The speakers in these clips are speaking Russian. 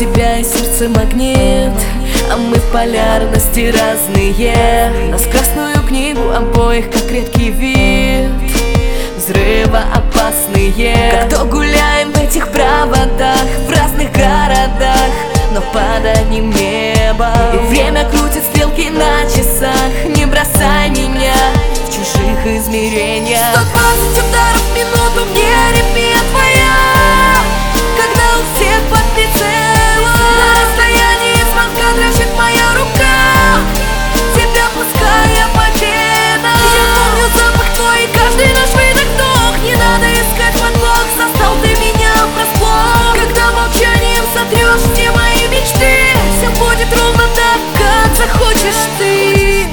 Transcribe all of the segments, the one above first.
тебя и сердце магнит, а мы в полярности разные. Нас в красную книгу обоих как редкий вид, взрывоопасные. Как то гуляем в этих проводах в разных городах, но под одним небом. И время крутит стрелки на часах. Не бросай меня в чужих измерениях. 120 ударов в минуту, где аритмия твоя, когда у всех под прицелом. На расстоянии звонка дрожит моя рука, тебя пуская по венам. Я помню запах твой, каждый наш выдох-вдох. Не надо искать подвох, застал ты меня врасплох. Когда молчанием сотрешь все мои мечты, все будет ровно так, как захочешь ты.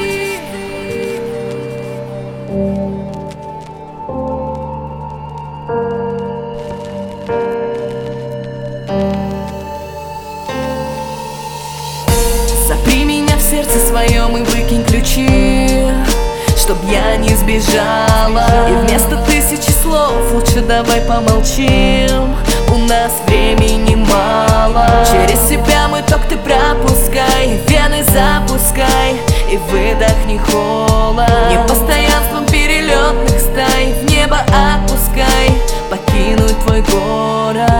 Запри меня в сердце своем и выкинь ключи, чтоб я не сбежала. И вместо тысячи слов лучше давай помолчим, у нас времени мало. Через себя мой ток ты пропускай, вены запускай и выдохни холод. Непостоянством перелетных стай в небо отпускай покинуть твой город.